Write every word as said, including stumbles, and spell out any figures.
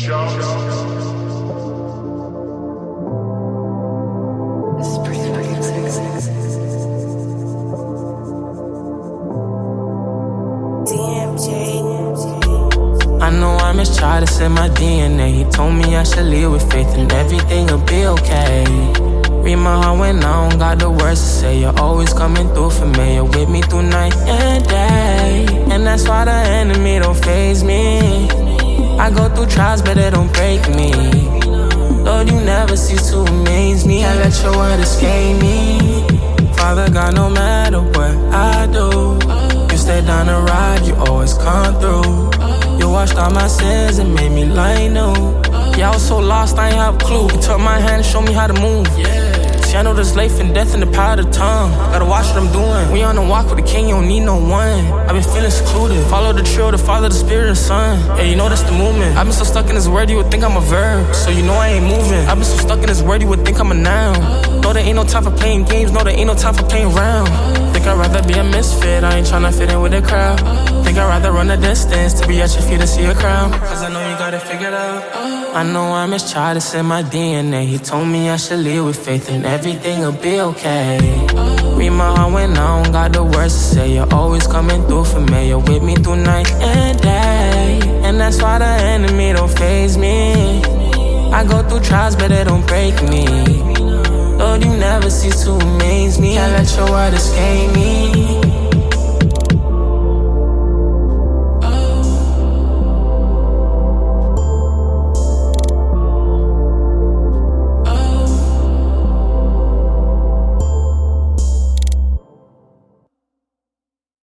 I know I mistried to set my D N A. He told me I should live with faith and everything will be okay. Read my heart when I don't got the words to say. You're always coming through for me. You're with me through night and day. And that's why the enemy don't faze me. I go through trials but they don't break me. Lord, you never cease to amaze me. I let your word escape me. Father God, no matter what I do, you stay down the ride, you always come through. You washed all my sins and made me like new. Yeah, I was so lost, I ain't have a clue. You took my hand and showed me how to move. See, I know there's life and death in the power of the tongue. Gotta watch what I'm doing. We on the walk with the king, you don't need no one. I've been feeling secluded. Follow the trail, the Father, the Spirit, and the Son. Yeah, you know that's the movement. I've been so stuck in His word, you would think I'm a verb. So you know I ain't moving. I've been so stuck in His word, you would think I'm a noun. No, there ain't no time for playing games. No, there ain't no time for playing around. Think I'd rather be a misfit. I ain't tryna fit in with the crowd. Think I'd rather run the distance to be at your feet to see a crown. Cause I know you got it figured out. I know I mistried to set my D N A. He told me I should live with faith and everything will be okay. Read my heart when I don't got the words to say. You're always coming through for me. You're with me through night and day. And that's why the enemy don't faze me. I go through trials but they don't break me. Lord, you never cease to amaze me. I let your word escape me.